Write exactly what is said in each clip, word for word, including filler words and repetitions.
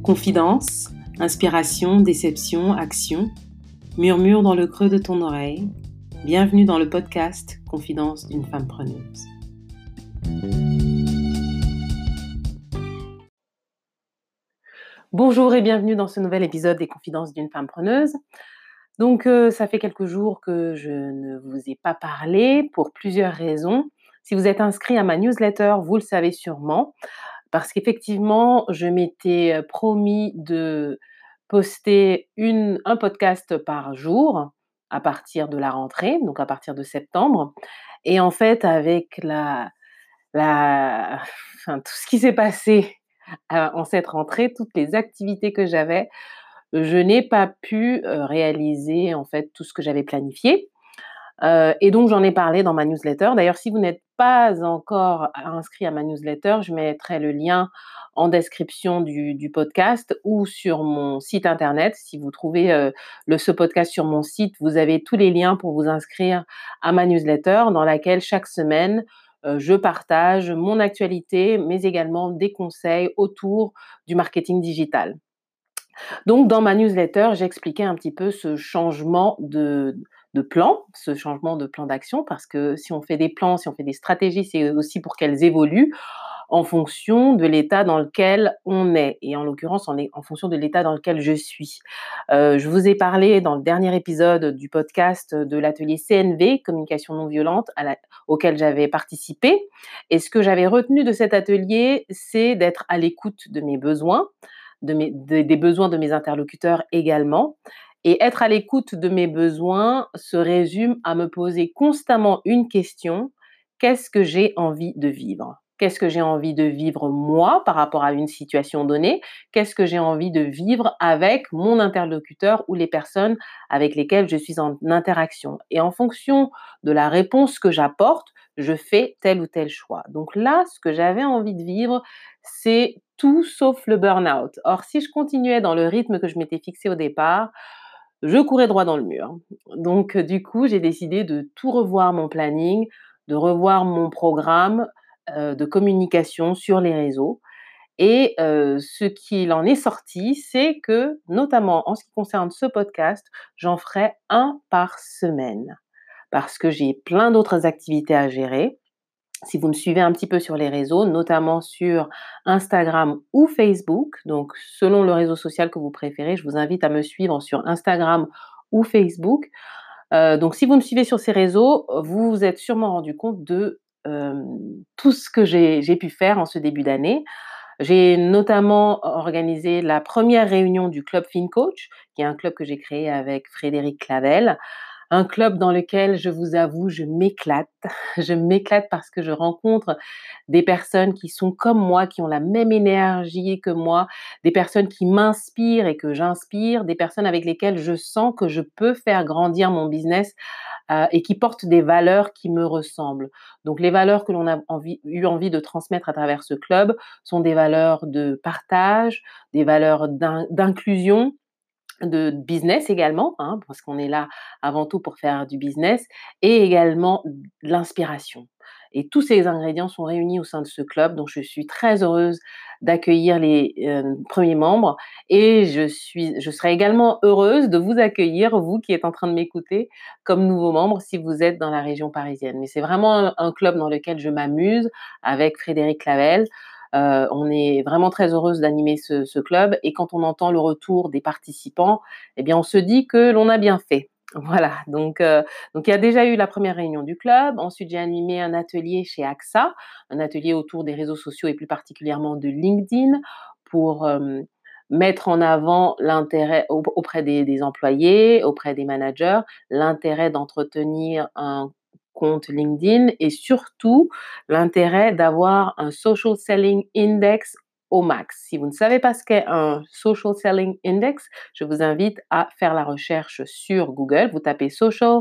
Confidence, inspiration, déception, action, murmure dans le creux de ton oreille. Bienvenue dans le podcast Confidence d'une femme preneuse. Bonjour et bienvenue dans ce nouvel épisode des Confidences d'une femme preneuse. Donc, euh, ça fait quelques jours que je ne vous ai pas parlé pour plusieurs raisons. Si vous êtes inscrit à ma newsletter, vous le savez sûrement, parce qu'effectivement, je m'étais promis de poster une, un podcast par jour à partir de la rentrée, donc à partir de septembre. Et en fait, avec la, la, enfin, tout ce qui s'est passé euh, en cette rentrée, toutes les activités que j'avais, je n'ai pas pu euh, réaliser en fait tout ce que j'avais planifié. Euh, et donc, j'en ai parlé dans ma newsletter. D'ailleurs, si vous n'êtes pas encore inscrit à ma newsletter, je mettrai le lien en description du, du podcast ou sur mon site internet. Si vous trouvez euh, le, ce podcast sur mon site, vous avez tous les liens pour vous inscrire à ma newsletter dans laquelle chaque semaine, euh, je partage mon actualité, mais également des conseils autour du marketing digital. Donc, dans ma newsletter, j'expliquais un petit peu ce changement de, de plan, ce changement de plan d'action, parce que si on fait des plans, si on fait des stratégies, c'est aussi pour qu'elles évoluent en fonction de l'état dans lequel on est, et en l'occurrence, en, en fonction de l'état dans lequel je suis. Euh, je vous ai parlé dans le dernier épisode du podcast de l'atelier C N V, Communication non violente, à la, auquel j'avais participé, et ce que j'avais retenu de cet atelier, c'est d'être à l'écoute de mes besoins, De mes, de, des besoins de mes interlocuteurs également. Et être à l'écoute de mes besoins se résume à me poser constamment une question: qu'est-ce que j'ai envie de vivre ? Qu'est-ce que j'ai envie de vivre moi par rapport à une situation donnée ? Qu'est-ce que j'ai envie de vivre avec mon interlocuteur ou les personnes avec lesquelles je suis en interaction ? Et en fonction de la réponse que j'apporte, je fais tel ou tel choix. Donc là, ce que j'avais envie de vivre, c'est tout sauf le burn-out. Or, si je continuais dans le rythme que je m'étais fixé au départ, je courais droit dans le mur. Donc, du coup, j'ai décidé de tout revoir mon planning, de revoir mon programme euh, de communication sur les réseaux. Et euh, ce qu'il en est sorti, c'est que, notamment en ce qui concerne ce podcast, j'en ferai un par semaine, parce que j'ai plein d'autres activités à gérer. Si vous me suivez un petit peu sur les réseaux, notamment sur Instagram ou Facebook, donc selon le réseau social que vous préférez, je vous invite à me suivre sur Instagram ou Facebook. Euh, donc si vous me suivez sur ces réseaux, vous vous êtes sûrement rendu compte de euh, tout ce que j'ai, j'ai pu faire en ce début d'année. J'ai notamment organisé la première réunion du Club FinCoach, qui est un club que j'ai créé avec Frédéric Clavel. Un club dans lequel, je vous avoue, je m'éclate. Je m'éclate parce que je rencontre des personnes qui sont comme moi, qui ont la même énergie que moi, des personnes qui m'inspirent et que j'inspire, des personnes avec lesquelles je sens que je peux faire grandir mon business euh, et qui portent des valeurs qui me ressemblent. Donc, les valeurs que l'on a envie, eu envie de transmettre à travers ce club sont des valeurs de partage, des valeurs d'in- d'inclusion, de business également, hein, parce qu'on est là avant tout pour faire du business, et également de l'inspiration. Et tous ces ingrédients sont réunis au sein de ce club, donc je suis très heureuse d'accueillir les euh, premiers membres, et je suis, je serai également heureuse de vous accueillir, vous qui êtes en train de m'écouter, comme nouveau membre si vous êtes dans la région parisienne. Mais c'est vraiment un, un club dans lequel je m'amuse avec Frédéric Clavel. Euh, on est vraiment très heureuse d'animer ce, ce club, et quand on entend le retour des participants, eh bien, on se dit que l'on a bien fait. Voilà, donc, euh, donc il y a déjà eu la première réunion du club. Ensuite, j'ai animé un atelier chez A X A, un atelier autour des réseaux sociaux et plus particulièrement de LinkedIn pour euh, mettre en avant l'intérêt auprès des, des employés, auprès des managers, l'intérêt d'entretenir un compte LinkedIn et surtout l'intérêt d'avoir un social selling index au max. Si vous ne savez pas ce qu'est un social selling index, je vous invite à faire la recherche sur Google. Vous tapez social,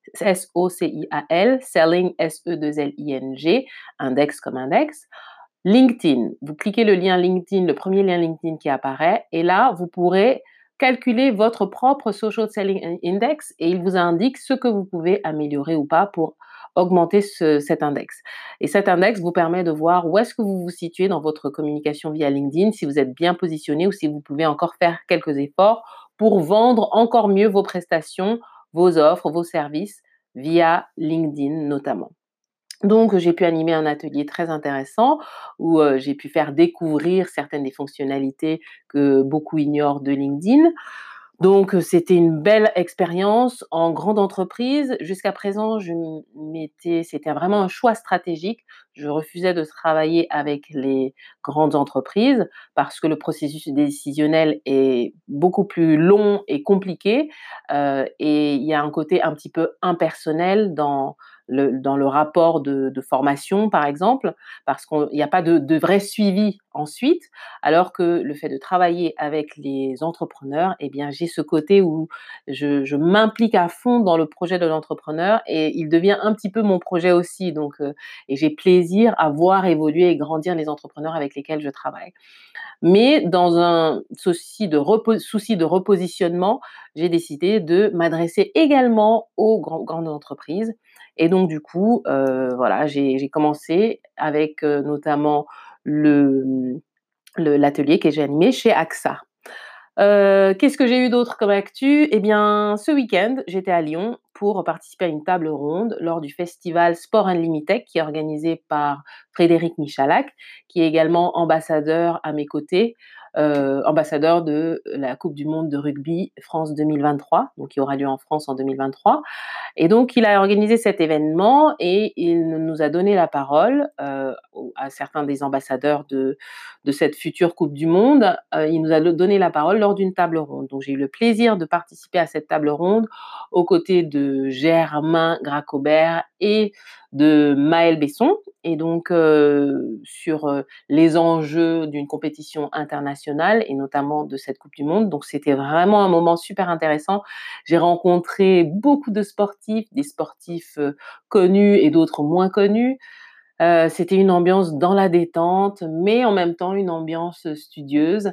S O C I A L, selling, S E deux L I N G, index comme index. LinkedIn, vous cliquez le lien LinkedIn, le premier lien LinkedIn qui apparaît, et là, vous pourrez calculer votre propre social selling index et il vous indique ce que vous pouvez améliorer ou pas pour augmenter ce cet index et cet index vous permet de voir où est-ce que vous vous situez dans votre communication via LinkedIn, si vous êtes bien positionné ou si vous pouvez encore faire quelques efforts pour vendre encore mieux vos prestations, vos offres, vos services via LinkedIn notamment. Donc j'ai pu animer un atelier très intéressant où, heu, j'ai pu faire découvrir certaines des fonctionnalités que beaucoup ignorent de LinkedIn. Donc heu, c'était une belle expérience en grande entreprise. Jusqu'à présent, je m m'étais c'était vraiment un choix stratégique. Je refusais de travailler avec les grandes entreprises parce que le processus décisionnel est beaucoup plus long et compliqué, heu et il y a un côté un petit peu impersonnel dans le dans le rapport de de formation, par exemple, parce qu'il y a pas de de vrai suivi ensuite. Alors que le fait de travailler avec les entrepreneurs et bien, j'ai ce côté où je je m'implique à fond dans le projet de l'entrepreneur et il devient un petit peu mon projet aussi donc heu et j'ai plaisir à voir évoluer et grandir les entrepreneurs avec lesquels je travaille. Mais dans un souci de repo souci de repositionnement, j'ai décidé de m'adresser également aux grands grandes entreprises et donc du coup, heu, voilà, j'ai j'ai commencé avec, heu, notamment le, mmh, le l'atelier que j'ai animé chez AXA. Heu, qu'est-ce que j'ai eu d'autre comme actu? Eh bien, ce week-end, j'étais à Lyon pour participer à une table ronde lors du festival Sport Unlimited qui est organisé par Frédéric Michalak, qui est également ambassadeur à mes côtés, heu, ambassadeur de la coupe du monde de rugby France deux mille vingt-trois, donc qui aura lieu en France en deux mille vingt-trois et donc il a organisé cet événement et il nous a donné la parole, heu, aux à certains des ambassadeurs de de cette future coupe du monde. Heu, il nous a le donné la parole lors d'une table ronde. Donc j'ai eu le plaisir de participer à cette table ronde aux côtés de Germain Gracobert et de Maël Besson et donc heu, sur, heu, les enjeux d'une compétition internationale et notamment de cette coupe du monde. Donc c'était vraiment un moment super intéressant. J'ai rencontré beaucoup de sportifs, des sportifs, heu, connus et d'autres moins connus. Heu, c'était une ambiance dans la détente, mais en même temps une ambiance studieuse.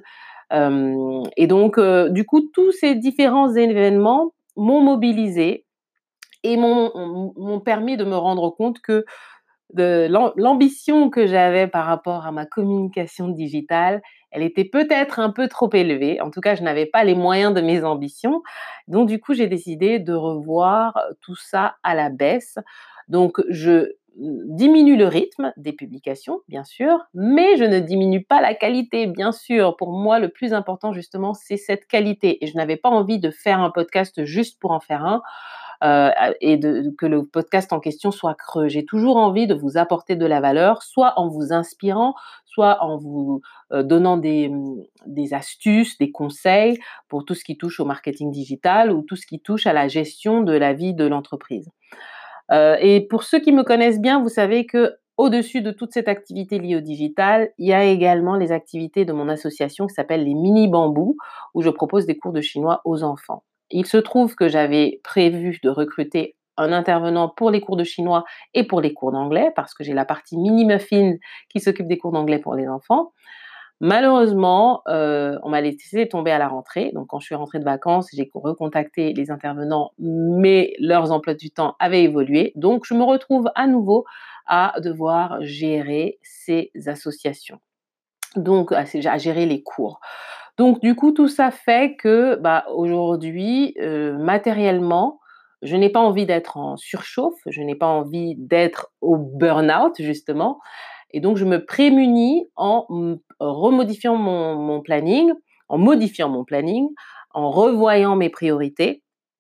Hem et donc heu, du coup, tous ces différents événements m'ont mobilisée et m'ont m'ont m'ont permis de me rendre compte que de l'am l'ambition que j'avais par rapport à ma communication digitale, elle était peut-être un peu trop élevée. En tout cas, je n'avais pas les moyens de mes ambitions. Donc du coup, j'ai décidé de revoir tout ça à la baisse. Donc je, mmh, diminue le rythme des publications, bien sûr, mais je ne diminue pas la qualité, bien sûr. Pour moi, le plus important justement, c'est cette qualité et je n'avais pas envie de faire un podcast juste pour en faire un, heu et de que le podcast en question soit creux. J'ai toujours envie de vous apporter de la valeur, soit en vous inspirant, soit en vous, heu, donnant des, mmh, des astuces, des conseils pour tout ce qui touche au marketing digital ou tout ce qui touche à la gestion de la vie de l'entreprise. Heu et pour ceux qui me connaissent bien, vous savez qu'au-dessus de toute cette activité liée au digital, il y a également les activités de mon association qui s'appelle les Mini Bambous, où je propose des cours de chinois aux enfants. Il se trouve que j'avais prévu de recruter un intervenant pour les cours de chinois et pour les cours d'anglais, parce que j'ai la partie Mini Muffin qui s'occupe des cours d'anglais pour les enfants. Malheureusement, heu, on m'a laissé tomber à la rentrée. Donc quand je suis rentrée de vacances, j'ai recontacté les intervenants, mais leurs emplois du temps avaient évolué. Donc je me retrouve à nouveau à devoir gérer ces associations. Donc à c à gérer les cours. Donc du coup, tout ça fait que, bah, aujourd'hui, heu, matériellement, je n'ai pas envie d'être en surchauffe, je n'ai pas envie d'être au burn-out justement et donc je me prémunis en m remodifiant mon mon planning, en modifiant mon planning, en revoyant mes priorités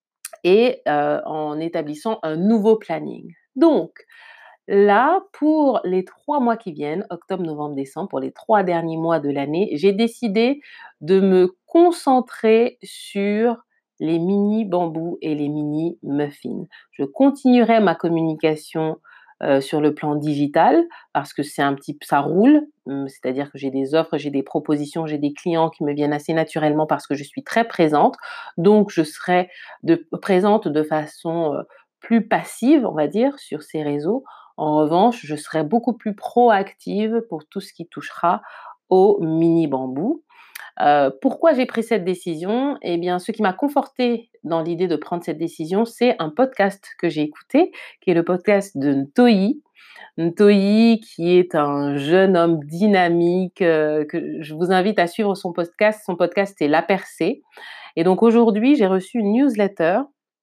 et heu, en établissant un nouveau planning. Donc là, pour les trois mois qui viennent, octobre, novembre, décembre, pour les trois derniers mois de l'année, j'ai décidé de me concentrer sur les Mini Bambous et les Mini Muffins. Je continuerai ma communication, heu, sur le plan digital parce que c'est un petit p ça roule, mmh, c'est-à-dire que j'ai des offres, j'ai des propositions, j'ai des clients qui me viennent assez naturellement parce que je suis très présente. Donc je serai de présente de façon, heu, plus passive, on va dire, sur ces réseaux. En revanche, je serai beaucoup plus proactive pour tout ce qui touchera aux Mini Bambous. Heu, pourquoi j'ai pris cette décision? Eh bien, ce qui m'a confortée dans l'idée de prendre cette décision, c'est un podcast que j'ai écouté, qui est le podcast de Ntoyi. Ntoyi qui est un jeune homme dynamique, heu, que je vous invite à suivre son podcast. Son podcast, c'est La Percée et donc aujourd'hui, j'ai reçu une newsletter,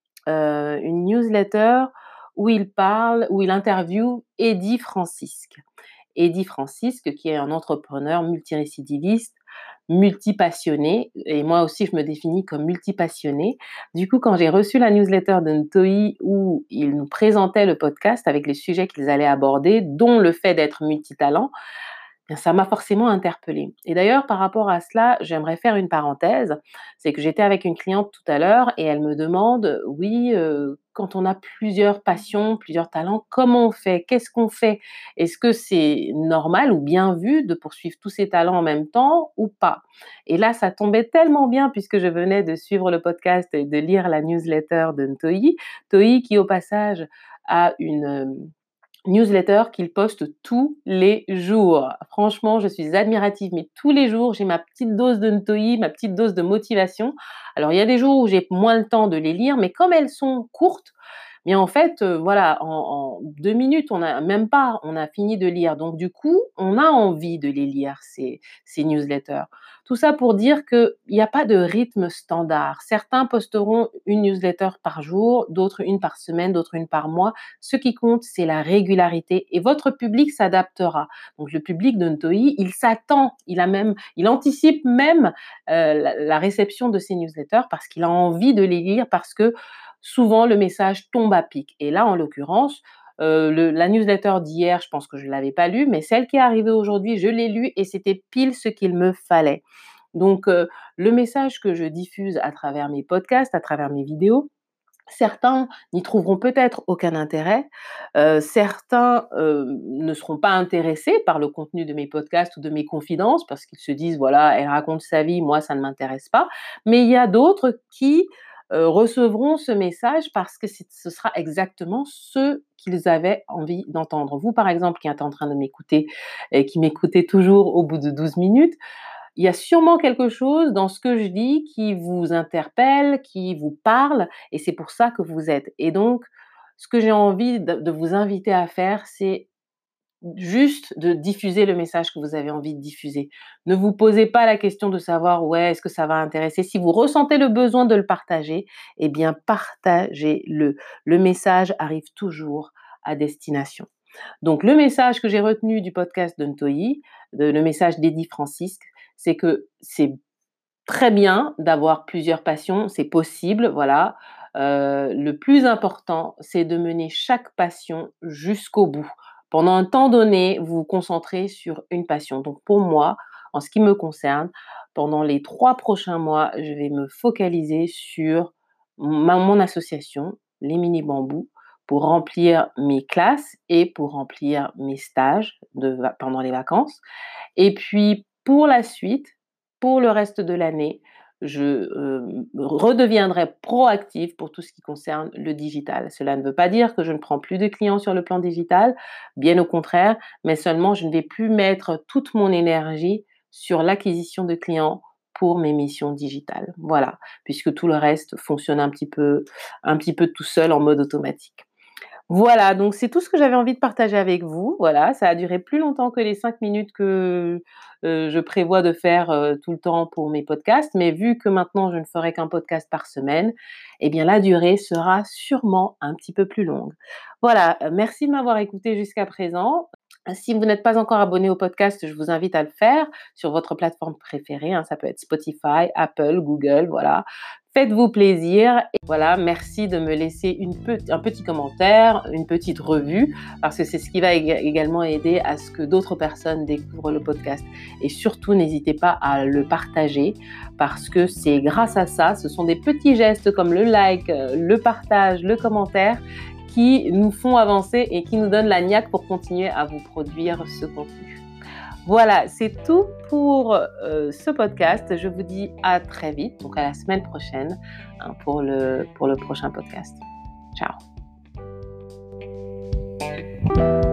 heu, une newsletter où il parle où il interviewe Eddy Francisque. Eddy Francisque qui est un entrepreneur multirécidiviste, multipassionné et moi aussi je me définis comme multipassionnée. Du coup, quand j'ai reçu la newsletter de Ntoyi où il nous présentait le podcast avec les sujets qu'ils allaient aborder, dont le fait d'être multitalent, bien ça m'a forcément interpellée et d'ailleurs par rapport à cela, j'aimerais faire une parenthèse. C'est que j'étais avec une cliente tout à l'heure et elle me demande: «Oui, heu, quand on a plusieurs passions, plusieurs talents, comment on fait? Qu'est-ce qu'on fait? Est-ce que c'est normal ou bien vu de poursuivre tous ces talents en même temps ou pas?» Et là, ça tombait tellement bien puisque je venais de suivre le podcast et de lire la newsletter de Ntoyi. Ntoyi qui au passage a une, hem, newsletter qu'il poste tous les jours. Franchement, je suis admirative, mais tous les jours, j'ai ma petite dose de Ntoyi, ma petite dose de motivation. Alors, il y a des jours où j'ai moins le temps de les lire, mais comme elles sont courtes, bien en fait, heu, voilà, en en deux minutes, on a même pas, on a fini de lire. Donc du coup, on a envie de les lire ces ces newsletters. Tout ça pour dire qu'il y a pas de rythme standard. Certains posteront une newsletter par jour, d'autres une par semaine, d'autres une par mois. Ce qui compte, c'est la régularité et votre public s'adaptera. Donc le public de Ntoyi, il s'attend, il a même il anticipe même, heu, la la réception de ces newsletters parce qu'il a envie de les lire, parce que souvent le message tombe à pic et là, en l'occurrence, heu, le la newsletter d'hier, je pense que je ne l'avais pas lue, mais celle qui est arrivée aujourd'hui, je l'ai lue et c'était pile ce qu'il me fallait. Donc heu, le message que je diffuse à travers mes podcasts, à travers mes vidéos, certains n'y trouveront peut-être aucun intérêt, heu, certains, heu, ne seront pas intéressés par le contenu de mes podcasts ou de mes confidences parce qu'ils se disent: «Voilà, elle raconte sa vie, moi ça ne m'intéresse pas». Mais il y a d'autres qui, heu, recevront ce message parce que c'est ce sera exactement ce qu'ils avaient envie d'entendre. Vous, par exemple, qui êtes en train de m'écouter et qui m'écoutez toujours au bout de douze minutes, il y a sûrement quelque chose dans ce que je dis qui vous interpelle, qui vous parle et c'est pour ça que vous êtes et donc ce que j'ai envie de de vous inviter à faire, c'est juste de diffuser le message que vous avez envie de diffuser. Ne vous posez pas la question de savoir: «Ouais, est-ce que ça va intéresser?» Si vous ressentez le besoin de le partager, eh bien partagez-le. Le message arrive toujours à destination. Donc le message que j'ai retenu du podcast de Ntoyi, de le message d'Eddy Francisque, c'est que c'est très bien d'avoir plusieurs passions, c'est possible, voilà. Heu, le plus important, c'est de mener chaque passion jusqu'au bout. Pendant un temps donné, vous vous concentrez sur une passion. Donc pour moi, en ce qui me concerne, pendant les trois prochains mois, je vais me focaliser sur ma mon association, les Mini Bambous, pour remplir mes classes et pour remplir mes stages de va pendant les vacances et puis pour la suite, pour le reste de l'année, je, heu, redeviendrai proactive pour tout ce qui concerne le digital. Cela ne veut pas dire que je ne prends plus de clients sur le plan digital, bien au contraire, mais seulement je ne vais plus mettre toute mon énergie sur l'acquisition de clients pour mes missions digitales. Voilà, puisque tout le reste fonctionne un petit peu un petit peu tout seul en mode automatique. Voilà, donc c'est tout ce que j'avais envie de partager avec vous. Voilà, ça a duré plus longtemps que les cinq minutes que, heu, je prévois de faire, heu, tout le temps pour mes podcasts, mais vu que maintenant je ne ferai qu'un podcast par semaine, eh bien la durée sera sûrement un petit peu plus longue. Voilà, heu, merci de m'avoir écoutée jusqu'à présent. Si vous n'êtes pas encore abonné au podcast, je vous invite à le faire sur votre plateforme préférée, hein, ça peut être Spotify, Apple, Google, voilà. Faites-vous plaisir et voilà, merci de me laisser une pe un petit commentaire, une petite revue, parce que c'est ce qui va ég également aider à ce que d'autres personnes découvrent le podcast et surtout n'hésitez pas à le partager parce que c'est grâce à ça, ce sont des petits gestes comme le like, heu, le partage, le commentaire qui nous font avancer et qui nous donnent la niaque pour continuer à vous produire ce contenu. Voilà, c'est tout pour, heu, ce podcast. Je vous dis à très vite, donc à la semaine prochaine, hein, pour le pour le prochain podcast. Ciao.